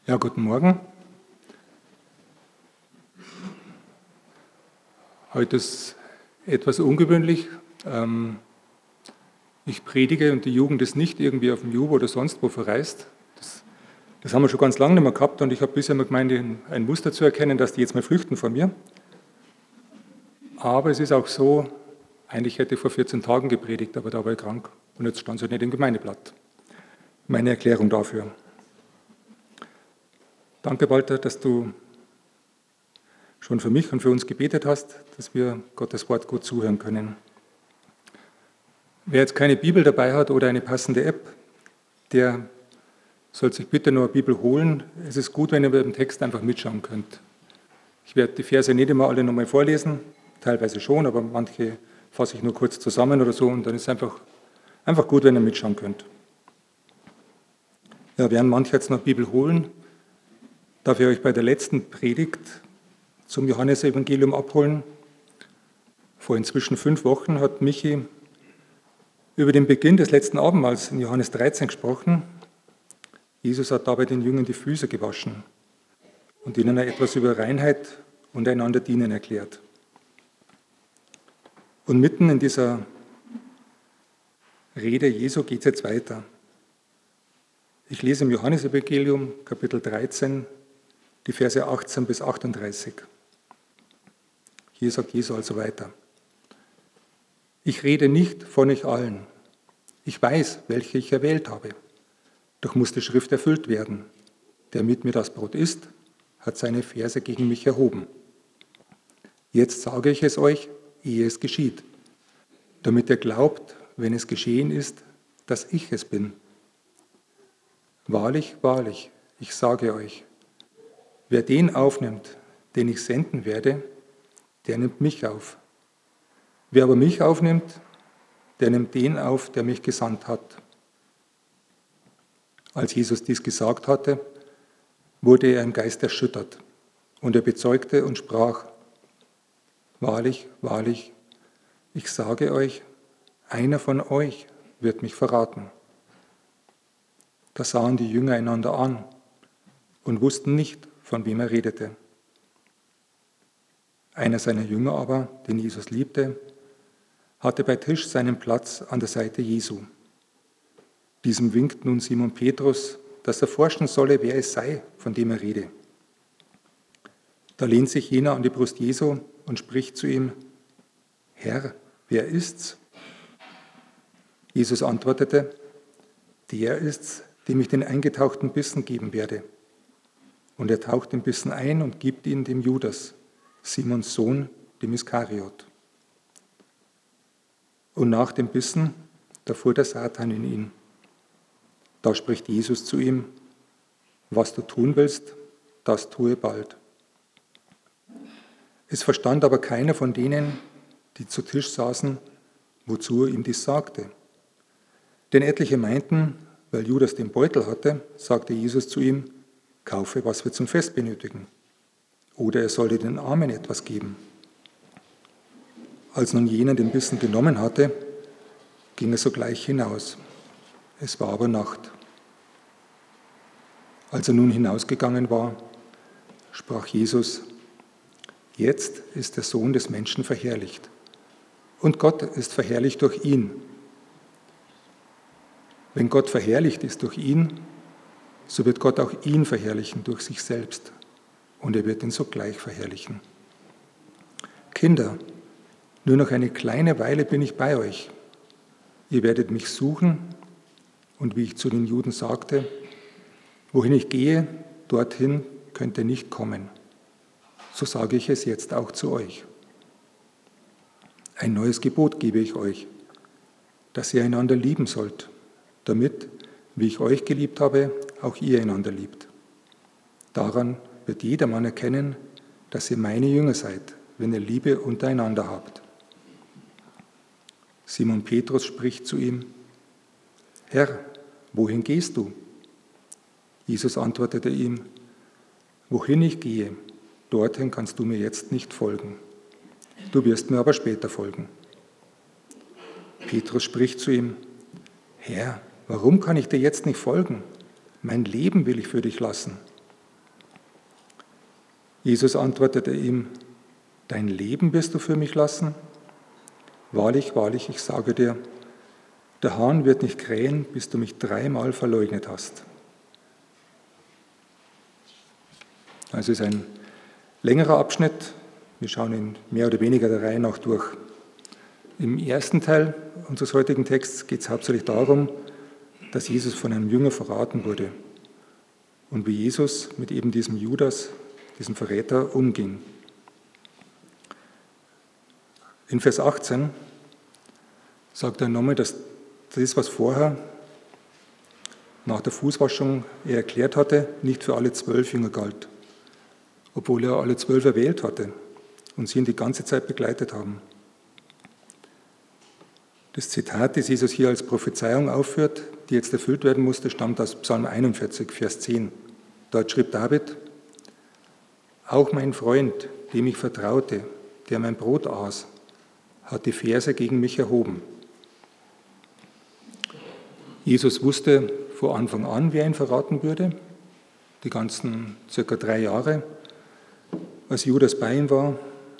Ja, guten Morgen. Heute ist etwas ungewöhnlich. Ich predige und die Jugend ist nicht irgendwie auf dem Jubo oder sonst wo verreist. Das haben wir schon ganz lange nicht mehr gehabt und ich habe bisher immer gemeint, ein Muster zu erkennen, dass die jetzt mal flüchten von mir. Aber es ist auch so, eigentlich hätte ich vor 14 Tagen gepredigt, aber da war ich krank und jetzt stand es halt nicht im Gemeindeblatt. Meine Erklärung dafür. Danke, Walter, dass du schon für mich und für uns gebetet hast, dass wir Gottes Wort gut zuhören können. Wer jetzt keine Bibel dabei hat oder eine passende App, der soll sich bitte nur eine Bibel holen. Es ist gut, wenn ihr beim Text einfach mitschauen könnt. Ich werde die Verse nicht immer alle nochmal vorlesen, teilweise schon, aber manche fasse ich nur kurz zusammen oder so und dann ist es einfach gut, wenn ihr mitschauen könnt. Ja, während manche jetzt noch Bibel holen, darf ich euch bei der letzten Predigt zum Johannesevangelium abholen. Vor inzwischen 5 Wochen hat Michi über den Beginn des letzten Abendmahls in Johannes 13 gesprochen. Jesus hat dabei den Jüngern die Füße gewaschen und ihnen etwas über Reinheit und einander dienen erklärt. Und mitten in dieser Rede Jesu geht es jetzt weiter. Ich lese im Johannesevangelium, Kapitel 13, die Verse 18 bis 38. Hier sagt Jesus also weiter. Ich rede nicht von euch allen. Ich weiß, welche ich erwählt habe. Doch muss die Schrift erfüllt werden. Der mit mir das Brot isst, hat seine Verse gegen mich erhoben. Jetzt sage ich es euch, ehe es geschieht, damit ihr glaubt, wenn es geschehen ist, dass ich es bin. Wahrlich, wahrlich, ich sage euch, wer den aufnimmt, den ich senden werde, der nimmt mich auf. Wer aber mich aufnimmt, der nimmt den auf, der mich gesandt hat. Als Jesus dies gesagt hatte, wurde er im Geist erschüttert und er bezeugte und sprach, wahrlich, wahrlich, ich sage euch, einer von euch wird mich verraten. Da sahen die Jünger einander an und wussten nicht, von wem er redete. Einer seiner Jünger aber, den Jesus liebte, hatte bei Tisch seinen Platz an der Seite Jesu. Diesem winkt nun Simon Petrus, dass er forschen solle, wer es sei, von dem er rede. Da lehnt sich jener an die Brust Jesu und spricht zu ihm, Herr, wer ist's? Jesus antwortete, der ist's, dem ich den eingetauchten Bissen geben werde. Und er taucht den Bissen ein und gibt ihn dem Judas, Simons Sohn, dem Iskariot. Und nach dem Bissen, da fuhr der Satan in ihn. Da spricht Jesus zu ihm, was du tun willst, das tue bald. Es verstand aber keiner von denen, die zu Tisch saßen, wozu er ihm dies sagte. Denn etliche meinten, weil Judas den Beutel hatte, sagte Jesus zu ihm, kaufe, was wir zum Fest benötigen. Oder er solle den Armen etwas geben. Als nun jener den Bissen genommen hatte, ging er sogleich hinaus. Es war aber Nacht. Als er nun hinausgegangen war, sprach Jesus, jetzt ist der Sohn des Menschen verherrlicht. Und Gott ist verherrlicht durch ihn. Wenn Gott verherrlicht ist durch ihn, so wird Gott auch ihn verherrlichen durch sich selbst. Und er wird ihn sogleich verherrlichen. Kinder, nur noch eine kleine Weile bin ich bei euch. Ihr werdet mich suchen und wie ich zu den Juden sagte, wohin ich gehe, dorthin könnt ihr nicht kommen. So sage ich es jetzt auch zu euch. Ein neues Gebot gebe ich euch, dass ihr einander lieben sollt, damit, wie ich euch geliebt habe, auch ihr einander liebt. Daran wird jedermann erkennen, dass ihr meine Jünger seid, wenn ihr Liebe untereinander habt. Simon Petrus spricht zu ihm, Herr, wohin gehst du? Jesus antwortete ihm, wohin ich gehe, dorthin kannst du mir jetzt nicht folgen. Du wirst mir aber später folgen. Petrus spricht zu ihm, Herr, warum kann ich dir jetzt nicht folgen? Mein Leben will ich für dich lassen. Jesus antwortete ihm, dein Leben wirst du für mich lassen? Wahrlich, wahrlich, ich sage dir, der Hahn wird nicht krähen, bis du mich 3-mal verleugnet hast. Also es ist ein längerer Abschnitt. Wir schauen ihn mehr oder weniger der Reihe nach durch. Im ersten Teil unseres heutigen Texts geht es hauptsächlich darum, dass Jesus von einem Jünger verraten wurde und wie Jesus mit eben diesem Judas, diesem Verräter, umging. In Vers 18 sagt er nochmal, dass das, was vorher nach der Fußwaschung er erklärt hatte, nicht für alle 12 Jünger galt, obwohl er alle 12 erwählt hatte und sie ihn die ganze Zeit begleitet haben. Das Zitat, das Jesus hier als Prophezeiung aufführt, die jetzt erfüllt werden musste, stammt aus Psalm 41, Vers 10. Dort schrieb David, auch mein Freund, dem ich vertraute, der mein Brot aß, hat die Verse gegen mich erhoben. Jesus wusste vor Anfang an, wer ihn verraten würde, die ganzen circa 3 Jahre. Als Judas bei ihm war,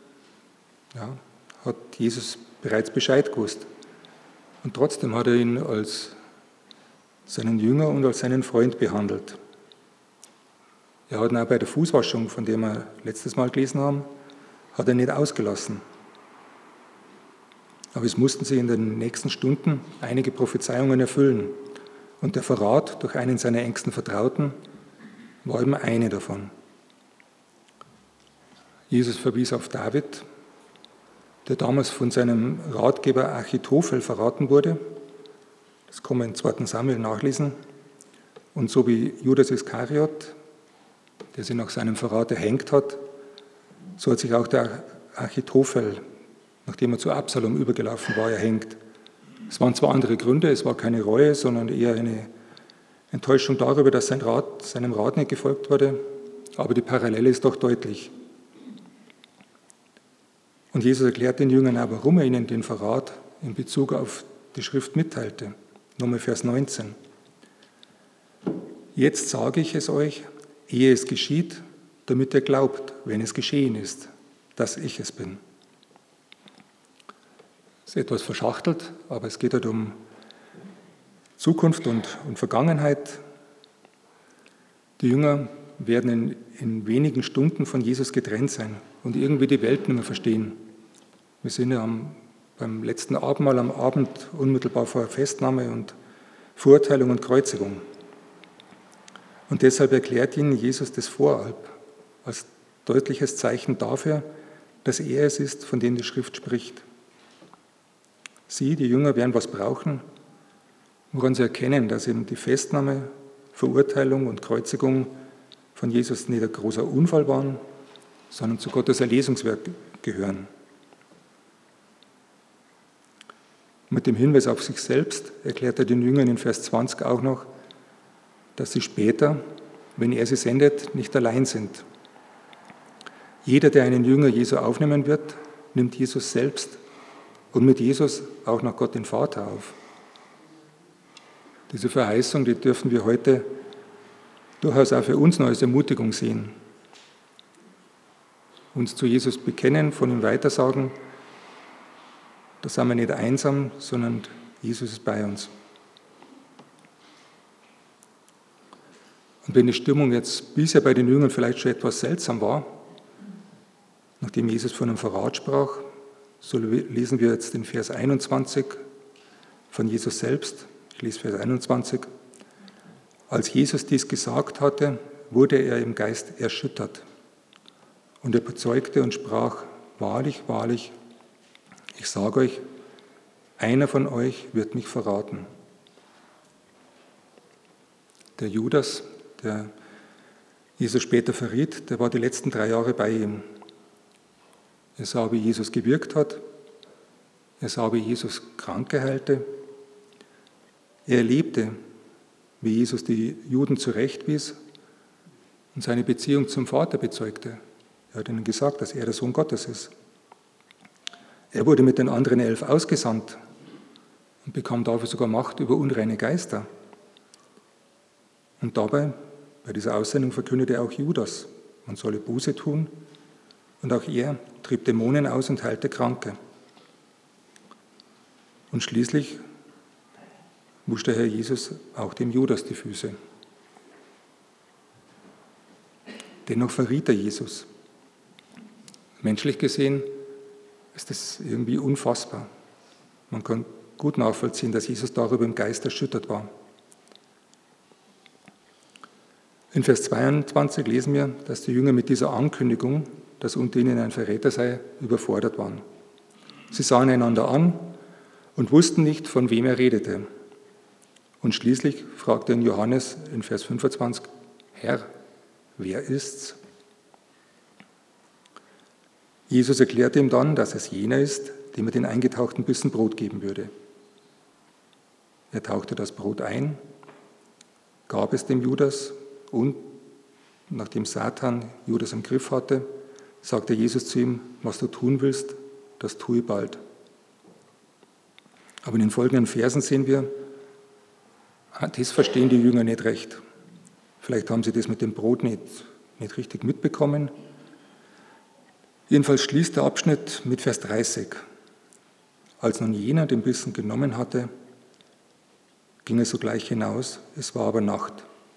hat Jesus bereits Bescheid gewusst. Und trotzdem hat er ihn als seinen Jünger und als seinen Freund behandelt. Er hat ihn auch bei der Fußwaschung, von der wir letztes Mal gelesen haben, hat er nicht ausgelassen. Aber es mussten sich in den nächsten Stunden einige Prophezeiungen erfüllen. Und der Verrat durch einen seiner engsten Vertrauten war eben eine davon. Jesus verwies auf David, der damals von seinem Ratgeber Achitophel verraten wurde. Das kann man im 2. Samuel nachlesen. Und so wie Judas Iskariot, der sich nach seinem Verrat erhängt hat, so hat sich auch der Achitophel, nachdem er zu Absalom übergelaufen war, erhängt. Es waren zwar andere Gründe, es war keine Reue, sondern eher eine Enttäuschung darüber, dass seinem Rat nicht gefolgt wurde, aber die Parallele ist doch deutlich. Und Jesus erklärt den Jüngern auch, warum er ihnen den Verrat in Bezug auf die Schrift mitteilte. Nochmal Vers 19. Jetzt sage ich es euch, ehe es geschieht, damit ihr glaubt, wenn es geschehen ist, dass ich es bin. Das ist etwas verschachtelt, aber es geht halt um Zukunft und Vergangenheit. Die Jünger werden in wenigen Stunden von Jesus getrennt sein und irgendwie die Welt nicht mehr verstehen. Wir sind ja beim letzten Abendmahl am Abend unmittelbar vor Festnahme und Verurteilung und Kreuzigung. Und deshalb erklärt ihnen Jesus das vorab als deutliches Zeichen dafür, dass er es ist, von dem die Schrift spricht. Sie, die Jünger, werden was brauchen, woran sie erkennen, dass eben die Festnahme, Verurteilung und Kreuzigung von Jesus nicht ein großer Unfall waren, sondern zu Gottes Erlesungswerk gehören. Mit dem Hinweis auf sich selbst erklärt er den Jüngern in Vers 20 auch noch, dass sie später, wenn er sie sendet, nicht allein sind. Jeder, der einen Jünger Jesu aufnehmen wird, nimmt Jesus selbst und mit Jesus auch noch Gott den Vater auf. Diese Verheißung, die dürfen wir heute durchaus auch für uns noch als Ermutigung sehen. Uns zu Jesus bekennen, von ihm weitersagen, da sind wir nicht einsam, sondern Jesus ist bei uns. Und wenn die Stimmung jetzt bisher bei den Jüngern vielleicht schon etwas seltsam war, nachdem Jesus von einem Verrat sprach, so lesen wir jetzt in Vers 21 von Jesus selbst. Ich lese Vers 21. Als Jesus dies gesagt hatte, wurde er im Geist erschüttert. Und er bezeugte und sprach, wahrlich, wahrlich, ich sage euch, einer von euch wird mich verraten. Der Judas, der Jesus später verriet, der war die letzten 3 Jahre bei ihm. Er sah, wie Jesus gewirkt hat. Er sah, wie Jesus Kranke heilte. Er erlebte, wie Jesus die Juden zurechtwies und seine Beziehung zum Vater bezeugte. Er hat ihnen gesagt, dass er der Sohn Gottes ist. Er wurde mit den anderen 11 ausgesandt und bekam dafür sogar Macht über unreine Geister. Und dabei, bei dieser Aussendung, verkündete auch Judas, man solle Buße tun, und auch er trieb Dämonen aus und heilte Kranke. Und schließlich wusch der Herr Jesus auch dem Judas die Füße. Dennoch verriet er Jesus. Menschlich gesehen ist das irgendwie unfassbar. Man kann gut nachvollziehen, dass Jesus darüber im Geist erschüttert war. In Vers 22 lesen wir, dass die Jünger mit dieser Ankündigung, dass unter ihnen ein Verräter sei, überfordert waren. Sie sahen einander an und wussten nicht, von wem er redete. Und schließlich fragte ihn Johannes in Vers 25, Herr, wer ist's? Jesus erklärte ihm dann, dass es jener ist, dem er den eingetauchten Bissen Brot geben würde. Er tauchte das Brot ein, gab es dem Judas und, nachdem Satan Judas im Griff hatte, sagte Jesus zu ihm, was du tun willst, das tue bald. Aber in den folgenden Versen sehen wir, das verstehen die Jünger nicht recht. Vielleicht haben sie das mit dem Brot nicht richtig mitbekommen. Jedenfalls schließt der Abschnitt mit Vers 30. Als nun jener den Bissen genommen hatte, ging er sogleich hinaus, es war aber Nacht.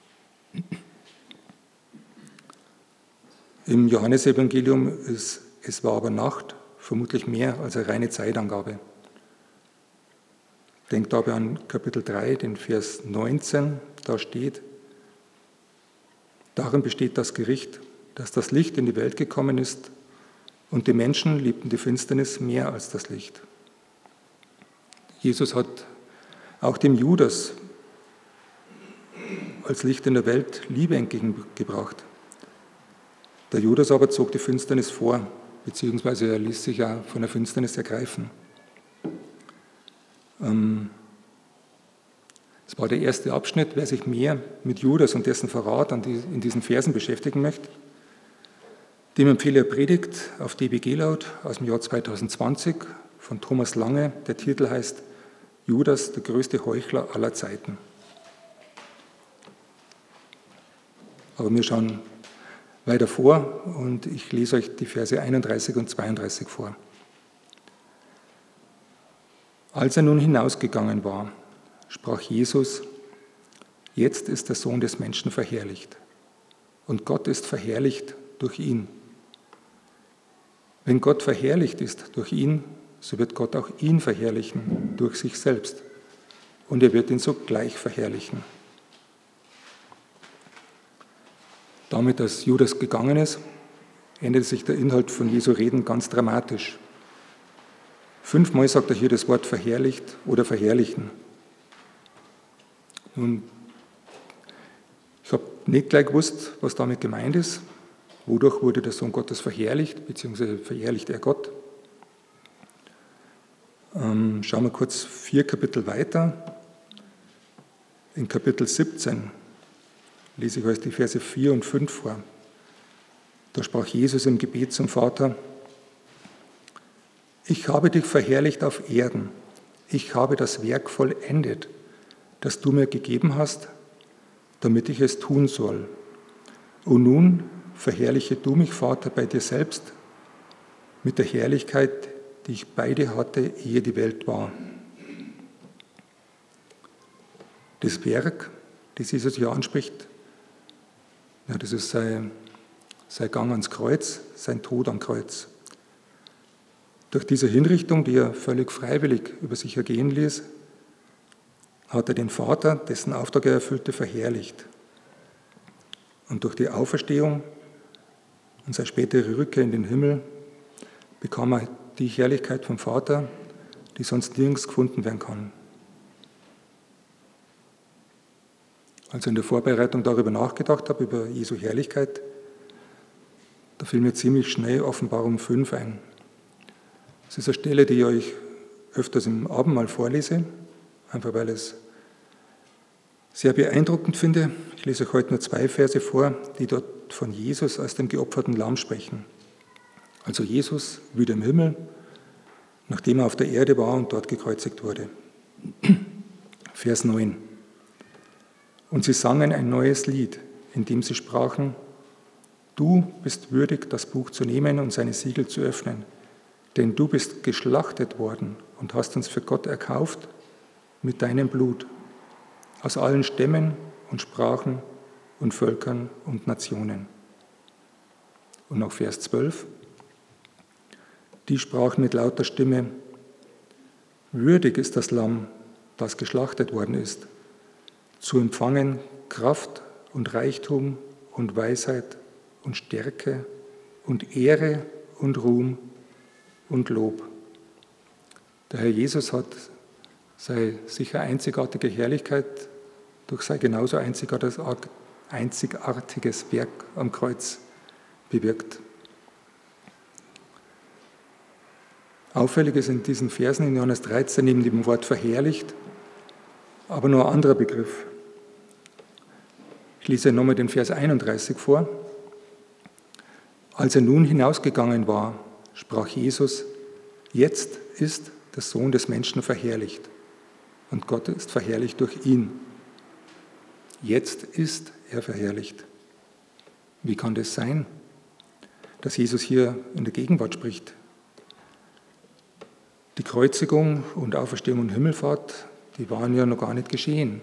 Im Johannesevangelium ist es war aber Nacht vermutlich mehr als eine reine Zeitangabe. Denkt dabei an Kapitel 3, den Vers 19, da steht, darin besteht das Gericht, dass das Licht in die Welt gekommen ist und die Menschen liebten die Finsternis mehr als das Licht. Jesus hat auch dem Judas als Licht in der Welt Liebe entgegengebracht. Der Judas aber zog die Finsternis vor, beziehungsweise er ließ sich ja von der Finsternis ergreifen. Das war der erste Abschnitt. Wer sich mehr mit Judas und dessen Verrat in diesen Versen beschäftigen möchte, dem empfehle ich Predigt auf DBG Laut aus dem Jahr 2020 von Thomas Lange. Der Titel heißt Judas, der größte Heuchler aller Zeiten. Aber wir schauen weiter vor und ich lese euch die Verse 31 und 32 vor. Als er nun hinausgegangen war, sprach Jesus, jetzt ist der Sohn des Menschen verherrlicht und Gott ist verherrlicht durch ihn. Wenn Gott verherrlicht ist durch ihn, so wird Gott auch ihn verherrlichen durch sich selbst und er wird ihn sogleich verherrlichen. Damit, dass Judas gegangen ist, ändert sich der Inhalt von Jesu Reden ganz dramatisch. 5-mal sagt er hier das Wort verherrlicht oder verherrlichen. Nun, ich habe nicht gleich gewusst, was damit gemeint ist. Wodurch wurde der Sohn Gottes verherrlicht, beziehungsweise verherrlicht er Gott? Schauen wir kurz 4 Kapitel weiter. In Kapitel 17 lese ich euch die Verse 4 und 5 vor. Da sprach Jesus im Gebet zum Vater, ich habe dich verherrlicht auf Erden, ich habe das Werk vollendet, das du mir gegeben hast, damit ich es tun soll. Und nun verherrliche du mich, Vater, bei dir selbst mit der Herrlichkeit, die ich bei dir hatte, ehe die Welt war. Das Werk, das Jesus hier anspricht, ja, das ist sein Gang ans Kreuz, sein Tod am Kreuz. Durch diese Hinrichtung, die er völlig freiwillig über sich ergehen ließ, hat er den Vater, dessen Auftrag er erfüllte, verherrlicht. Und durch die Auferstehung und seine spätere Rückkehr in den Himmel bekam er die Herrlichkeit vom Vater, die sonst nirgends gefunden werden kann. Als ich in der Vorbereitung darüber nachgedacht habe, über Jesu Herrlichkeit, da fiel mir ziemlich schnell Offenbarung 5 ein. Das ist eine Stelle, die ich euch öfters im Abendmahl vorlese, einfach weil ich es sehr beeindruckend finde. Ich lese euch heute nur 2 Verse vor, die dort von Jesus als dem geopferten Lamm sprechen. Also Jesus wieder im Himmel, nachdem er auf der Erde war und dort gekreuzigt wurde. Vers 9. Und sie sangen ein neues Lied, in dem sie sprachen, Du bist würdig, das Buch zu nehmen und seine Siegel zu öffnen, denn du bist geschlachtet worden und hast uns für Gott erkauft mit deinem Blut, aus allen Stämmen und Sprachen und Völkern und Nationen. Und noch Vers 12. Die sprachen mit lauter Stimme: Würdig ist das Lamm, das geschlachtet worden ist, zu empfangen Kraft und Reichtum und Weisheit und Stärke und Ehre und Ruhm und Lob. Der Herr Jesus hat seine sicher einzigartige Herrlichkeit durch sein genauso einzigartiges Werk am Kreuz bewirkt. Auffällig ist in diesen Versen in Johannes 13 neben dem Wort verherrlicht, aber nur ein anderer Begriff. Ich lese nochmal den Vers 31 vor. Als er nun hinausgegangen war, sprach Jesus: Jetzt ist der Sohn des Menschen verherrlicht und Gott ist verherrlicht durch ihn. Jetzt ist er verherrlicht. Wie kann das sein, dass Jesus hier in der Gegenwart spricht? Die Kreuzigung und Auferstehung und Himmelfahrt, die waren ja noch gar nicht geschehen.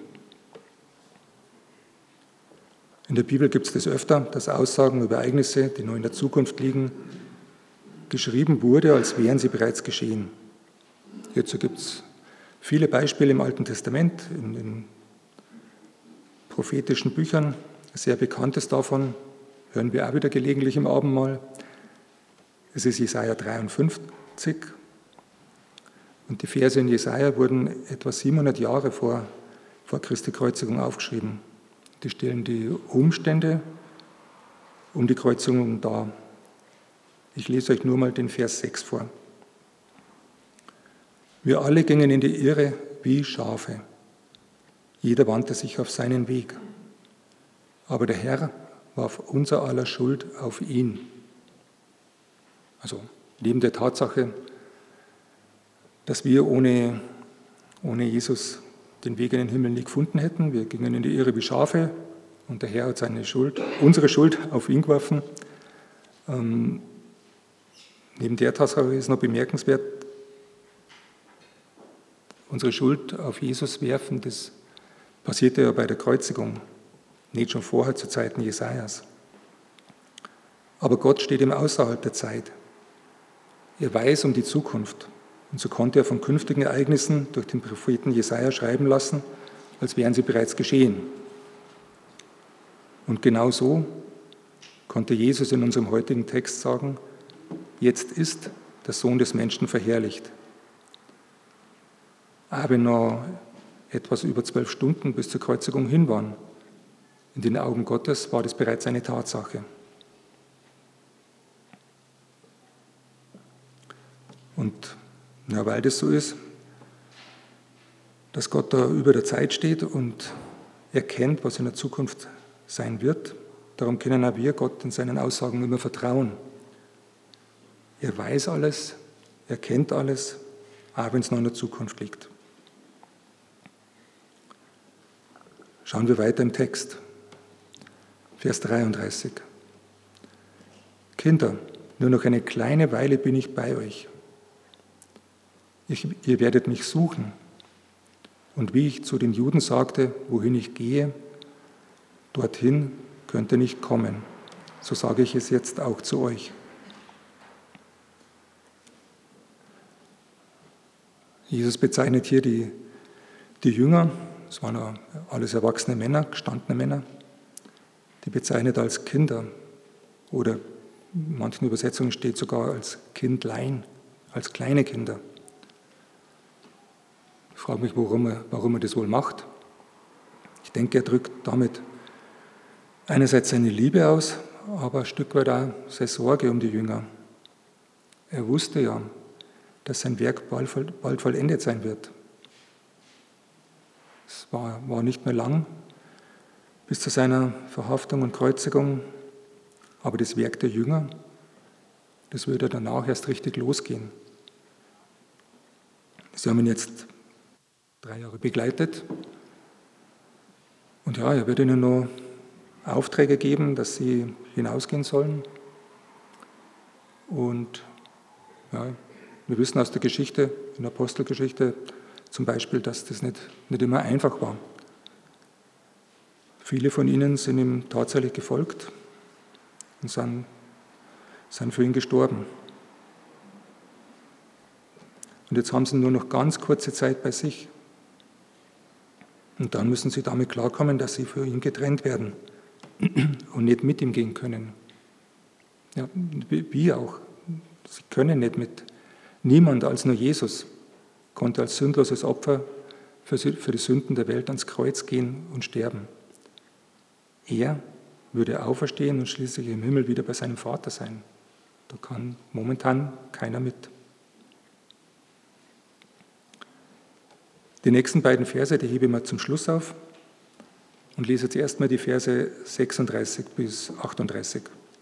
In der Bibel gibt es das öfter, dass Aussagen über Ereignisse, die noch in der Zukunft liegen, geschrieben wurde, als wären sie bereits geschehen. Hierzu gibt es viele Beispiele im Alten Testament, in den prophetischen Büchern. Ein sehr bekanntes davon hören wir auch wieder gelegentlich im Abendmahl. Es ist Jesaja 53. Und die Verse in Jesaja wurden etwa 700 Jahre vor Christi Kreuzigung aufgeschrieben. Die stellen die Umstände um die Kreuzigung dar. Ich lese euch nur mal den Vers 6 vor. Wir alle gingen in die Irre wie Schafe. Jeder wandte sich auf seinen Weg. Aber der Herr warf unser aller Schuld auf ihn. Also neben der Tatsache, dass wir ohne Jesus den Weg in den Himmel nicht gefunden hätten. Wir gingen in die Irre wie Schafe und der Herr hat unsere Schuld auf ihn geworfen. Neben der Tatsache ist noch bemerkenswert, unsere Schuld auf Jesus werfen, das passierte ja bei der Kreuzigung, nicht schon vorher zu Zeiten Jesajas. Aber Gott steht ihm außerhalb der Zeit. Er weiß um die Zukunft. Und so konnte er von künftigen Ereignissen durch den Propheten Jesaja schreiben lassen, als wären sie bereits geschehen. Und genau so konnte Jesus in unserem heutigen Text sagen: Jetzt ist der Sohn des Menschen verherrlicht. Aber wenn noch etwas über 12 Stunden bis zur Kreuzigung hin waren, in den Augen Gottes war das bereits eine Tatsache. Und ja, weil das so ist, dass Gott da über der Zeit steht und erkennt, was in der Zukunft sein wird, darum können auch wir Gott in seinen Aussagen immer vertrauen. Er weiß alles, er kennt alles, auch wenn es noch in der Zukunft liegt. Schauen wir weiter im Text. Vers 33. Kinder, nur noch eine kleine Weile bin ich bei euch. Ihr werdet mich suchen. Und wie ich zu den Juden sagte, wohin ich gehe, dorthin könnt ihr nicht kommen. So sage ich es jetzt auch zu euch. Jesus bezeichnet hier die Jünger, das waren alles erwachsene Männer, gestandene Männer, die bezeichnet als Kinder oder in manchen Übersetzungen steht sogar als Kindlein, als kleine Kinder. Ich frage mich, warum er das wohl macht. Ich denke, er drückt damit einerseits seine Liebe aus, aber ein Stück weit auch seine Sorge um die Jünger. Er wusste ja, dass sein Werk bald vollendet sein wird. Es war nicht mehr lang bis zu seiner Verhaftung und Kreuzigung, aber das Werk der Jünger, das würde danach erst richtig losgehen. Sie haben ihn jetzt 3 Jahre begleitet und ja, er wird ihnen noch Aufträge geben, dass sie hinausgehen sollen. Und ja, wir wissen aus der Geschichte, in der Apostelgeschichte zum Beispiel, dass das nicht immer einfach war. Viele von ihnen sind ihm tatsächlich gefolgt und sind für ihn gestorben. Und jetzt haben sie nur noch ganz kurze Zeit bei sich. Und dann müssen sie damit klarkommen, dass sie für ihn getrennt werden und nicht mit ihm gehen können. Ja, wie auch. Sie können nicht mit. Niemand als nur Jesus konnte als sündloses Opfer für die Sünden der Welt ans Kreuz gehen und sterben. Er würde auferstehen und schließlich im Himmel wieder bei seinem Vater sein. Da kann momentan keiner mit. Die nächsten beiden Verse, die hebe ich mal zum Schluss auf und lese jetzt erstmal die Verse 36 bis 38.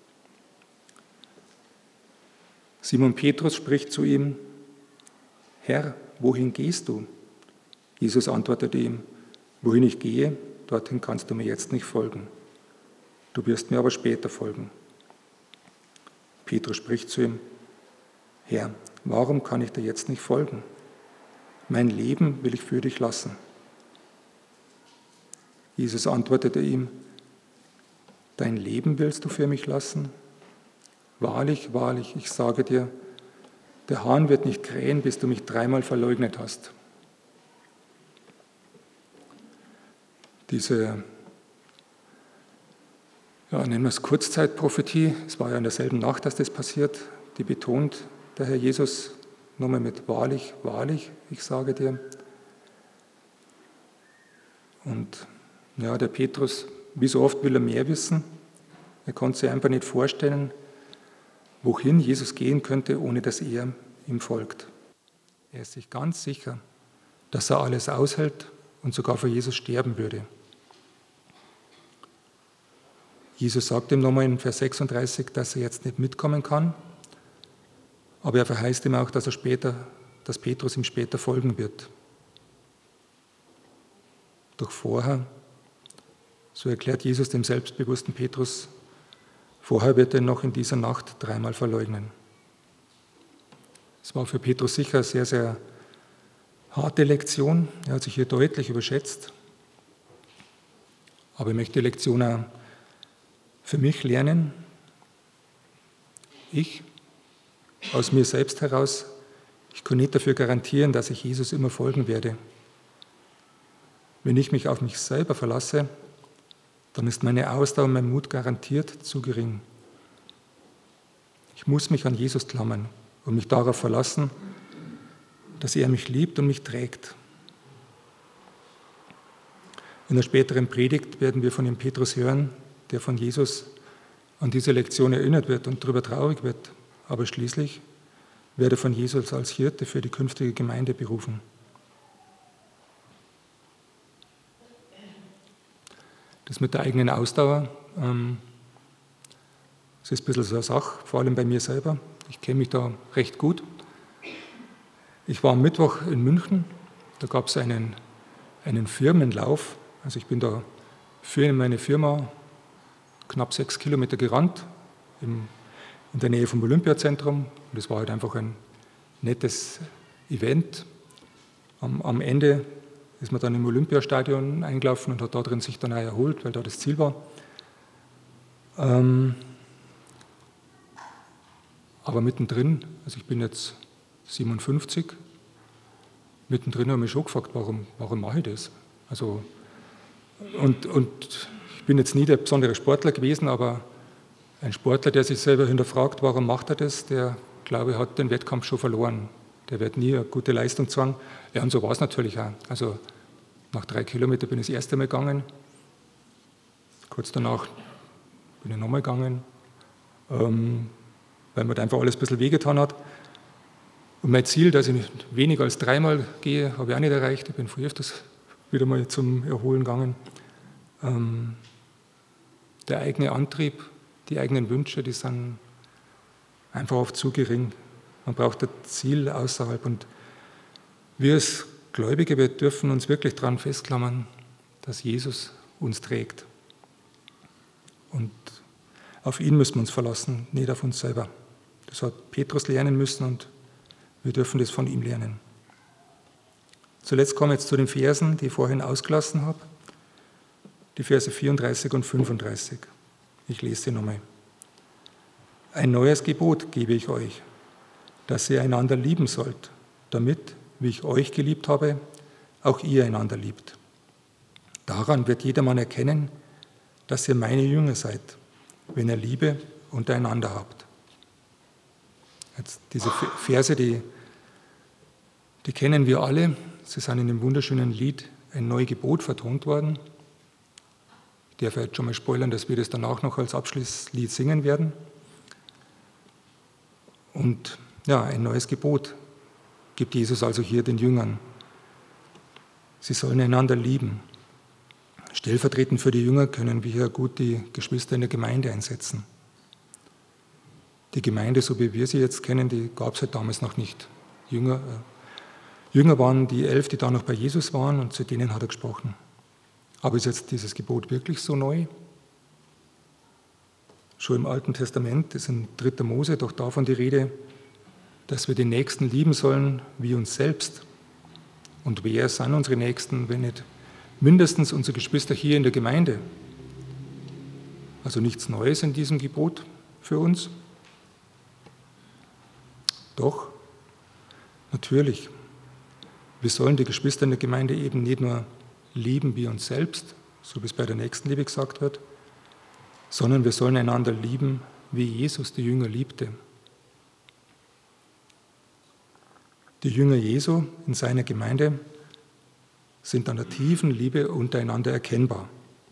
Simon Petrus spricht zu ihm: Herr, wohin gehst du? Jesus antwortete ihm: Wohin ich gehe, dorthin kannst du mir jetzt nicht folgen. Du wirst mir aber später folgen. Petrus spricht zu ihm: Herr, warum kann ich dir jetzt nicht folgen? Mein Leben will ich für dich lassen. Jesus antwortete ihm: Dein Leben willst du für mich lassen? Wahrlich, wahrlich, ich sage dir, der Hahn wird nicht krähen, bis du mich 3-mal verleugnet hast. Diese, nennen wir es Kurzzeitprophetie, es war ja in derselben Nacht, dass das passiert, die betont der Herr Jesus nochmal mit wahrlich, wahrlich, ich sage dir. Und ja, der Petrus, wie so oft will er mehr wissen. Er konnte sich einfach nicht vorstellen, wohin Jesus gehen könnte, ohne dass er ihm folgt. Er ist sich ganz sicher, dass er alles aushält und sogar für Jesus sterben würde. Jesus sagt ihm nochmal in Vers 36, dass er jetzt nicht mitkommen kann, aber er verheißt ihm auch, dass Petrus ihm später folgen wird. Doch vorher, so erklärt Jesus dem selbstbewussten Petrus, vorher wird er ihn noch in dieser Nacht 3-mal verleugnen. Es war für Petrus sicher eine sehr, sehr harte Lektion. Er hat sich hier deutlich überschätzt. Aber ich möchte die Lektion auch für mich lernen. Ich, aus mir selbst heraus, ich kann nicht dafür garantieren, dass ich Jesus immer folgen werde. Wenn ich mich auf mich selber verlasse, dann ist meine Ausdauer und mein Mut garantiert zu gering. Ich muss mich an Jesus klammern und mich darauf verlassen, dass er mich liebt und mich trägt. In der späteren Predigt werden wir von dem Petrus hören, der von Jesus an diese Lektion erinnert wird und darüber traurig wird. Aber schließlich wird er von Jesus als Hirte für die künftige Gemeinde berufen. Das mit der eigenen Ausdauer, das ist ein bisschen so eine Sache, vor allem bei mir selber. Ich kenne mich da recht gut. Ich war am Mittwoch in München, da gab es einen Firmenlauf. Also ich bin da für meine Firma knapp 6 Kilometer gerannt, in der Nähe vom Olympiazentrum. Und das war halt einfach ein nettes Event. Am Ende ist man dann im Olympiastadion eingelaufen und hat da drin sich dann auch erholt, weil da das Ziel war. Aber mittendrin, also ich bin jetzt 57, mittendrin habe ich mich schon gefragt, warum mache ich das? Also, und ich bin jetzt nie der besondere Sportler gewesen, aber ein Sportler, der sich selber hinterfragt, warum macht er das, der, glaube ich, hat den Wettkampf schon verloren. Der wird nie eine gute Leistung zeigen. Ja, und so war es natürlich auch. Also nach 3 Kilometern bin ich das erste Mal gegangen. Kurz danach bin ich nochmal gegangen, weil mir da einfach alles ein bisschen wehgetan hat. Und mein Ziel, dass ich weniger als 3-mal gehe, habe ich auch nicht erreicht. Ich bin viel öfters wieder mal zum Erholen gegangen. Der eigene Antrieb, die eigenen Wünsche, die sind einfach oft zu gering. Man braucht ein Ziel außerhalb. Und wir als Gläubige, wir dürfen uns wirklich daran festklammern, dass Jesus uns trägt. Auf ihn müssen wir uns verlassen, nicht auf uns selber. Das hat Petrus lernen müssen und wir dürfen das von ihm lernen. Zuletzt komme ich jetzt zu den Versen, die ich vorhin ausgelassen habe. Die Verse 34 und 35. Ich lese sie nochmal. Ein neues Gebot gebe ich euch, dass ihr einander lieben sollt, damit, wie ich euch geliebt habe, auch ihr einander liebt. Daran wird jedermann erkennen, dass ihr meine Jünger seid, wenn ihr Liebe untereinander habt. Jetzt diese Verse, die kennen wir alle. Sie sind in dem wunderschönen Lied Ein neues Gebot vertont worden. Ich darf jetzt schon mal spoilern, dass wir das danach noch als Abschlusslied singen werden. Und ja, ein neues Gebot gibt Jesus also hier den Jüngern. Sie sollen einander lieben. Stellvertretend für die Jünger können wir hier gut die Geschwister in der Gemeinde einsetzen. Die Gemeinde, so wie wir sie jetzt kennen, die gab es halt damals noch nicht. Jünger waren die 11, die da noch bei Jesus waren, und zu denen hat er gesprochen. Aber ist jetzt dieses Gebot wirklich so neu? Schon im Alten Testament ist in 3. Mose doch davon die Rede, dass wir den Nächsten lieben sollen wie uns selbst. Und wer sind unsere Nächsten, wenn nicht mindestens unsere Geschwister hier in der Gemeinde? Also nichts Neues in diesem Gebot für uns. Doch, natürlich, wir sollen die Geschwister in der Gemeinde eben nicht nur lieben wie uns selbst, so wie es bei der Nächstenliebe gesagt wird, sondern wir sollen einander lieben, wie Jesus die Jünger liebte. Die Jünger Jesu in seiner Gemeinde sind an der tiefen Liebe untereinander erkennbar.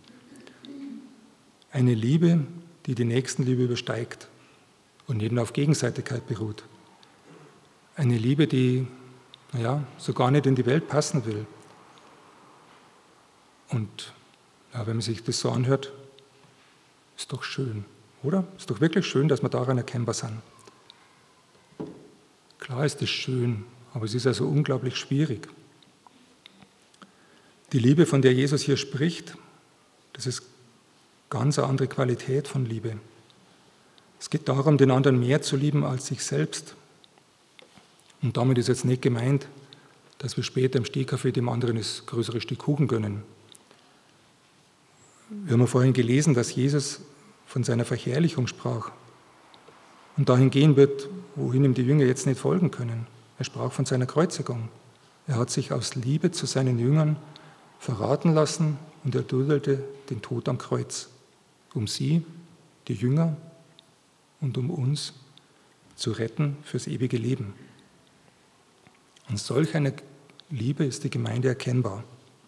Eine Liebe, die die Nächstenliebe übersteigt und nicht nur auf Gegenseitigkeit beruht. Eine Liebe, die so gar nicht in die Welt passen will. Und ja, wenn man sich das so anhört, ist doch schön, oder? Ist doch wirklich schön, dass wir daran erkennbar sind. Klar ist es schön, aber es ist also unglaublich schwierig. Die Liebe, von der Jesus hier spricht, das ist ganz eine andere Qualität von Liebe. Es geht darum, den anderen mehr zu lieben als sich selbst. Und damit ist jetzt nicht gemeint, dass wir später im Stehkaffee dem anderen das größere Stück Kuchen gönnen. Wir haben ja vorhin gelesen, dass Jesus von seiner Verherrlichung sprach und dahin gehen wird, wohin ihm die Jünger jetzt nicht folgen können. Er sprach von seiner Kreuzigung. Er hat sich aus Liebe zu seinen Jüngern verraten lassen und er duldete den Tod am Kreuz, um sie, die Jünger, und um uns zu retten fürs ewige Leben. Und solch eine Liebe ist die Gemeinde erkennbar.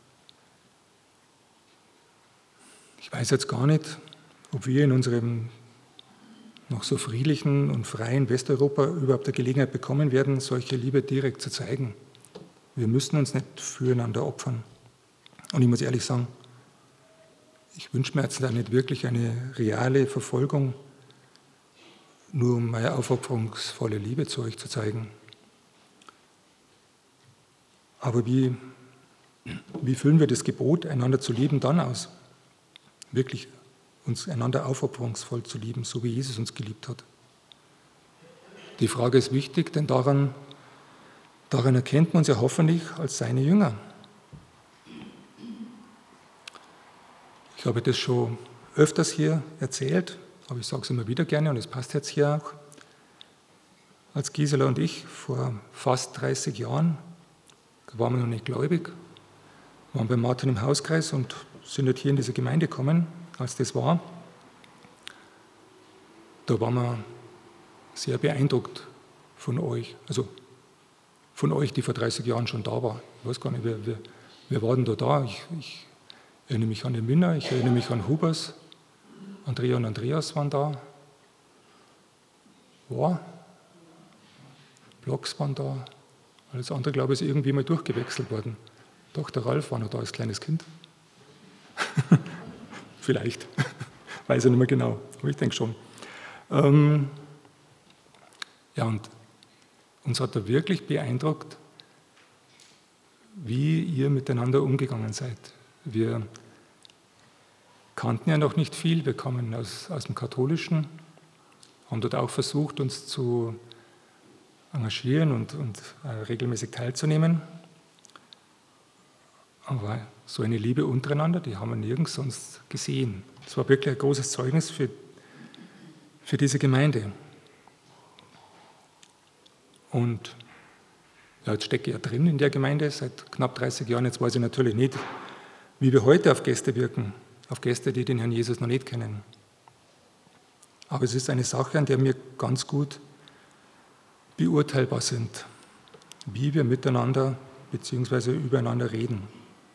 Ich weiß jetzt gar nicht, ob wir in unserem noch so friedlichen und freien Westeuropa überhaupt die Gelegenheit bekommen werden, solche Liebe direkt zu zeigen. Wir müssen uns nicht füreinander opfern. Und ich muss ehrlich sagen, ich wünsche mir jetzt da nicht wirklich eine reale Verfolgung, nur um meine aufopferungsvolle Liebe zu euch zu zeigen. Aber wie füllen wir das Gebot, einander zu lieben, dann aus? Wirklich uns einander aufopferungsvoll zu lieben, so wie Jesus uns geliebt hat. Die Frage ist wichtig, denn daran erkennt man uns ja hoffentlich als seine Jünger. Ich habe das schon öfters hier erzählt, aber ich sage es immer wieder gerne und es passt jetzt hier auch. Als Gisela und ich vor fast 30 Jahren, da waren wir noch nicht gläubig, waren bei Martin im Hauskreis und sind halt hier in diese Gemeinde gekommen, als das war. Da waren wir sehr beeindruckt von euch, also von euch, die vor 30 Jahren schon da war. Ich weiß gar nicht, wer war denn da? Ich erinnere mich an den Minna, ich erinnere mich an Hubers, Andrea und Andreas waren da. Blocks waren da. Alles andere, glaube ich, ist irgendwie mal durchgewechselt worden. Doch, der Ralf war noch da als kleines Kind. Vielleicht. Weiß ich nicht mehr genau, aber ich denke schon. Und uns hat er wirklich beeindruckt, wie ihr miteinander umgegangen seid. kannten ja noch nicht viel. Wir kommen aus dem Katholischen, haben dort auch versucht, uns zu engagieren und regelmäßig teilzunehmen. Aber so eine Liebe untereinander, die haben wir nirgends sonst gesehen. Das war wirklich ein großes Zeugnis für diese Gemeinde. Und ja, jetzt stecke ich ja drin in der Gemeinde seit knapp 30 Jahren. Jetzt weiß ich natürlich nicht, wie wir heute auf Gäste wirken, auf Gäste, die den Herrn Jesus noch nicht kennen. Aber es ist eine Sache, an der wir ganz gut beurteilbar sind, wie wir miteinander bzw. übereinander reden.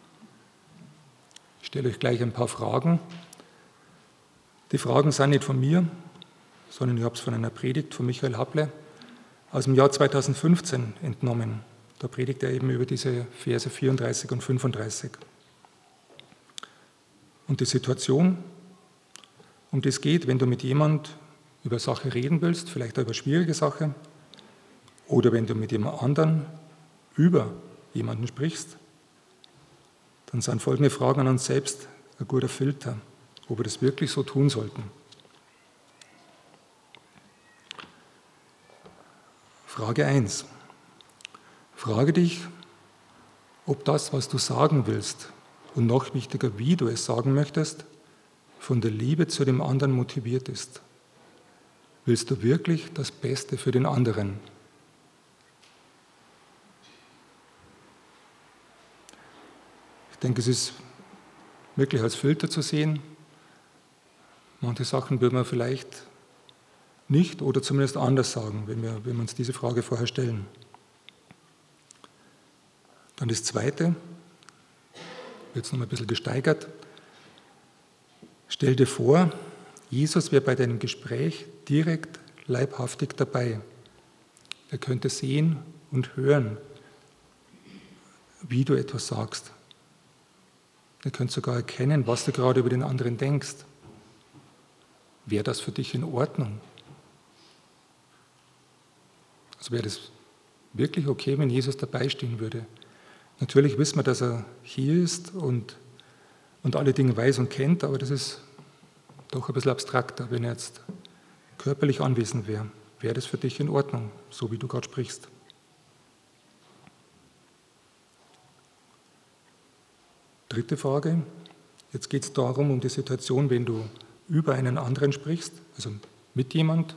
Ich stelle euch gleich ein paar Fragen. Die Fragen sind nicht von mir, sondern ich habe es von einer Predigt von Michael Happle aus dem Jahr 2015 entnommen. Da predigt er eben über diese Verse 34 und 35. Und die Situation, um die es geht, wenn du mit jemand über Sache reden willst, vielleicht auch über schwierige Sache, oder wenn du mit jemand anderen über jemanden sprichst, dann sind folgende Fragen an uns selbst ein guter Filter, ob wir das wirklich so tun sollten. Frage 1. Frage dich, ob das, was du sagen willst, und noch wichtiger, wie du es sagen möchtest, von der Liebe zu dem anderen motiviert ist. Willst du wirklich das Beste für den anderen? Ich denke, es ist wirklich als Filter zu sehen. Manche Sachen würden wir vielleicht nicht oder zumindest anders sagen, wenn wir uns diese Frage vorher stellen. Dann das Zweite, jetzt noch mal ein bisschen gesteigert. Stell dir vor, Jesus wäre bei deinem Gespräch direkt leibhaftig dabei. Er könnte sehen und hören, wie du etwas sagst. Er könnte sogar erkennen, was du gerade über den anderen denkst. Wäre das für dich in Ordnung? Also wäre das wirklich okay, wenn Jesus dabei stehen würde? Natürlich wissen wir, dass er hier ist und alle Dinge weiß und kennt, aber das ist doch ein bisschen abstrakter, wenn er jetzt körperlich anwesend wäre. Wäre das für dich in Ordnung, so wie du gerade sprichst? Dritte Frage. Jetzt geht es darum, um die Situation, wenn du über einen anderen sprichst, also mit jemand.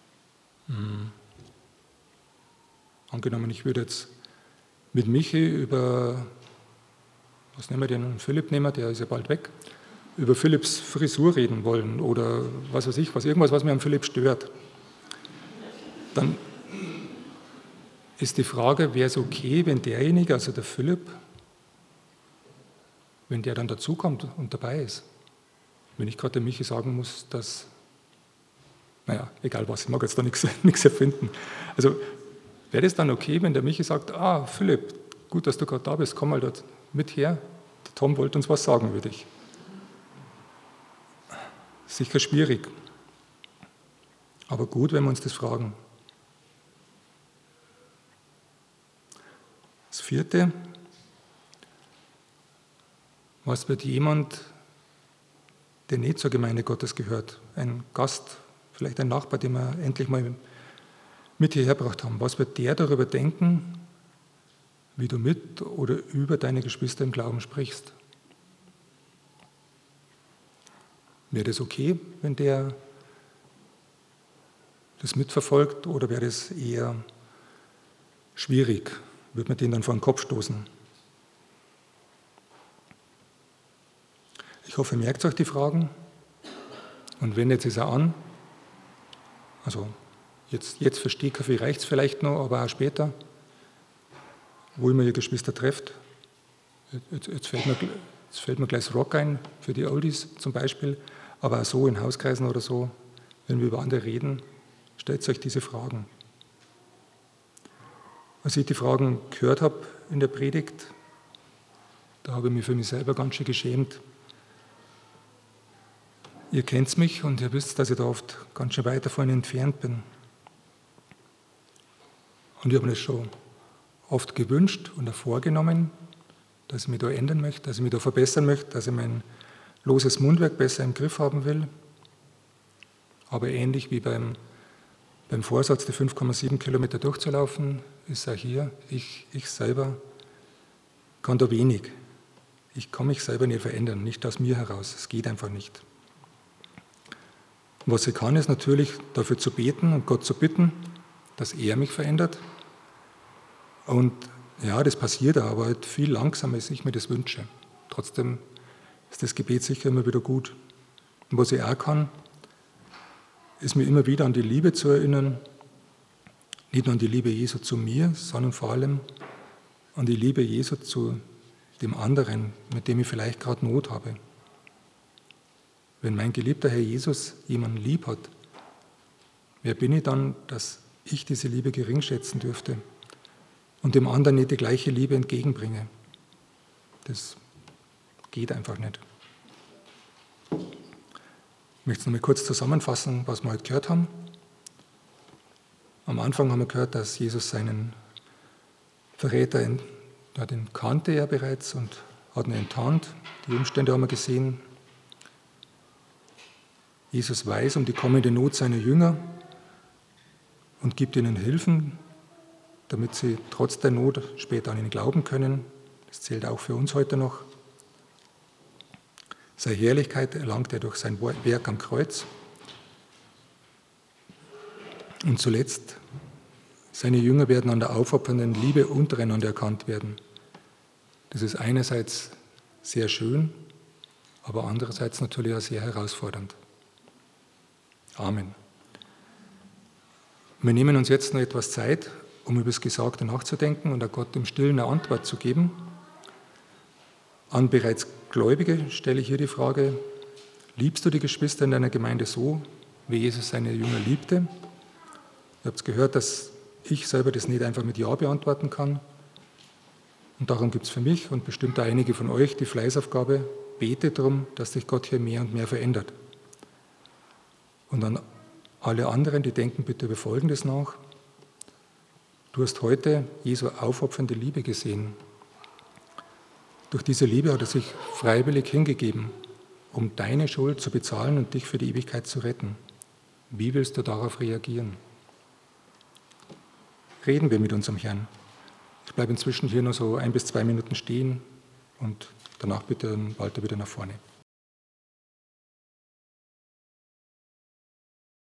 Angenommen, ich würde jetzt mit Michi über, was nehmen wir denn, Philipp nehmen, der ist ja bald weg, über Philipps Frisur reden wollen oder was weiß ich, irgendwas, was mir an Philipp stört. Dann ist die Frage, wäre es okay, wenn derjenige, also der Philipp, wenn der dann dazukommt und dabei ist. Wenn ich gerade dem Michi sagen muss, dass, naja, egal was, ich mag jetzt da nichts erfinden. Also wäre das dann okay, wenn der Michi sagt, Philipp, gut, dass du gerade da bist, komm mal dort mit her, der Tom wollte uns was sagen, würde ich. Sicher schwierig, aber gut, wenn wir uns das fragen. Das Vierte, was wird jemand, der nicht zur Gemeinde Gottes gehört, ein Gast, vielleicht ein Nachbar, den wir endlich mal mit hierher gebracht haben, was wird der darüber denken, wie du mit oder über deine Geschwister im Glauben sprichst? Wäre das okay, wenn der das mitverfolgt, oder wäre das eher schwierig? Würde man den dann vor den Kopf stoßen? Ich hoffe, ihr merkt euch die Fragen. Und wendet es auch an. Also jetzt für Stehkaffee reicht es vielleicht noch, aber auch später, wo immer ihr Geschwister trefft. Jetzt fällt mir gleich das Rock ein, für die Oldies zum Beispiel, aber auch so in Hauskreisen oder so, wenn wir über andere reden, stellt euch diese Fragen. Als ich die Fragen gehört habe in der Predigt, da habe ich mich für mich selber ganz schön geschämt. Ihr kennt mich und ihr wisst, dass ich da oft ganz schön weit davon entfernt bin. Und ich habe mir das schon oft gewünscht und auch vorgenommen, dass ich mich da ändern möchte, dass ich mich da verbessern möchte, dass ich mein loses Mundwerk besser im Griff haben will, aber ähnlich wie beim Vorsatz, die 5,7 Kilometer durchzulaufen, ist auch hier, ich selber kann da wenig. Ich kann mich selber nicht verändern, nicht aus mir heraus. Es geht einfach nicht. Und was ich kann, ist natürlich dafür zu beten und Gott zu bitten, dass er mich verändert. Und ja, das passiert auch, aber halt viel langsamer, als ich mir das wünsche. Trotzdem ist das Gebet sicher immer wieder gut. Und was ich auch kann, ist mir immer wieder an die Liebe zu erinnern, nicht nur an die Liebe Jesu zu mir, sondern vor allem an die Liebe Jesu zu dem anderen, mit dem ich vielleicht gerade Not habe. Wenn mein geliebter Herr Jesus jemanden lieb hat, wer bin ich dann, dass ich diese Liebe gering schätzen dürfte und dem anderen nicht die gleiche Liebe entgegenbringe? Das geht einfach nicht. Ich möchte es noch mal kurz zusammenfassen, was wir heute gehört haben. Am Anfang haben wir gehört, dass Jesus seinen Verräter, den kannte er bereits und hat ihn enttarnt. Die Umstände haben wir gesehen. Jesus weiß um die kommende Not seiner Jünger und gibt ihnen Hilfen, damit sie trotz der Not später an ihn glauben können. Das zählt auch für uns heute noch. Seine Herrlichkeit erlangt er durch sein Werk am Kreuz. Und zuletzt, seine Jünger werden an der aufopfernden Liebe untereinander erkannt werden. Das ist einerseits sehr schön, aber andererseits natürlich auch sehr herausfordernd. Amen. Wir nehmen uns jetzt noch etwas Zeit, um über das Gesagte nachzudenken und auch Gott im Stillen eine Antwort zu geben. An bereits Gläubige stelle ich hier die Frage: Liebst du die Geschwister in deiner Gemeinde so, wie Jesus seine Jünger liebte? Ihr habt gehört, dass ich selber das nicht einfach mit Ja beantworten kann. Und darum gibt es für mich und bestimmt auch einige von euch die Fleißaufgabe: Betet darum, dass sich Gott hier mehr und mehr verändert. Und an alle anderen, die denken bitte über Folgendes nach: Du hast heute Jesu aufopfernde Liebe gesehen. Durch diese Liebe hat er sich freiwillig hingegeben, um deine Schuld zu bezahlen und dich für die Ewigkeit zu retten. Wie willst du darauf reagieren? Reden wir mit unserem Herrn. Ich bleibe inzwischen hier nur so 1 bis 2 Minuten stehen und danach bitte Walter wieder nach vorne.